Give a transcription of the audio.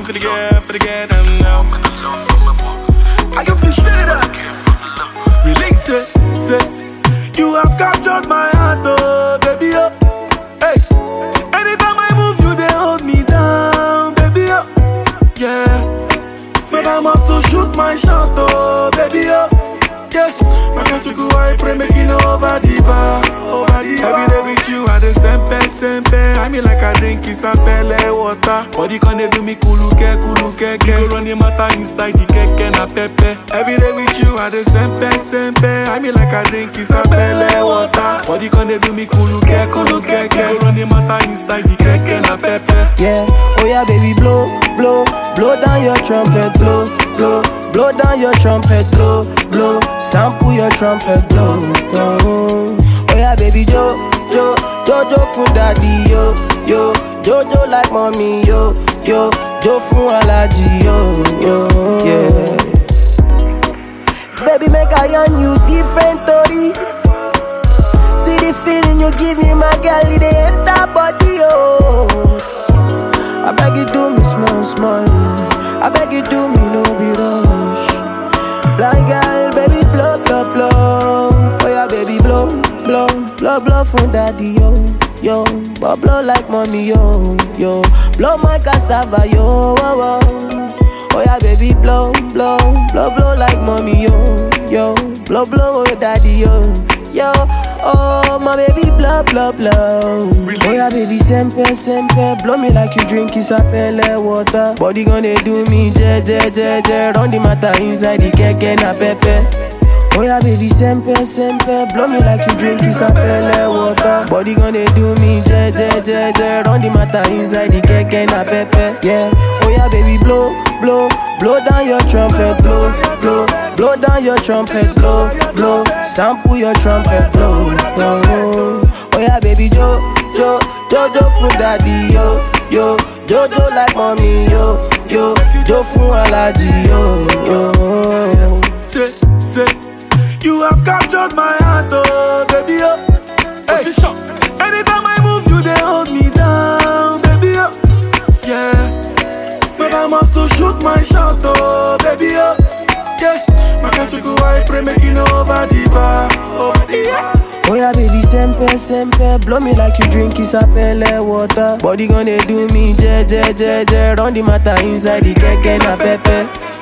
for the girl, them now. I can feel say that. Release it, say. You have captured my heart, oh, baby, oh. Hey. Anytime I move, you they hold me down, baby, oh. Yeah. But I must to shoot my shot, oh, baby, oh. Yeah. My country go, I pray, make it over the bar, over the bar. Every day with you, I dey sempe. I mean like I drink is pele water. Body can they do me kuluke. You go run the matter inside the keke na pepe. Every day with you, I dey sempe. I mean like I drink is pele water. Body can they do me kuluke. You go run the matter inside the keke na pepe. Yeah, oh yeah, baby, blow down your trumpet, blow down your trumpet, blow, sample your trumpet, blow. Oh yeah, baby, Jojo for daddy, yo, Jojo like mommy, yo, Jo for allergy, yo, yeah. Baby, make I on you different story. See the feeling you give me, my girl, it enter body, yo. I beg you do me small. I beg you do me no be rush. Blind girl, baby blow. Oh yeah, baby blow from daddy, yo. But blow like mommy, yo. Blow my cassava, yo. Oh yeah, baby blow like mommy, yo. Blow oh daddy, yo. Oh my baby blow. Oh yeah, baby sempe. Blow me like you drink isapele water. Body gonna do me je. Run the matter inside the keke na pepe. Oh yeah, baby sempe. Blow me like you drink isapele water. Body gonna do me je. Run the matter inside the keke na pepe. Yeah. Oh yeah, baby blow down your trumpet, blow down your trumpet, blow, sample your trumpet, blow. Oh yeah, baby Jojo for daddy, yo, Jojo like mommy, yo, Jo for allergy, yo. Say, you have captured my heart, oh, baby, oh. Hey. Anytime I move, you they hold me down, baby, oh. Yeah. But I must to shoot my shot, oh, baby, oh. Yeah. My country go, I pray, make it over the bar, over the bar. Oh yeah, baby sempe. Blow me like you drink isapele water. Body gonna do me je. Run the matter inside the keke na pepe.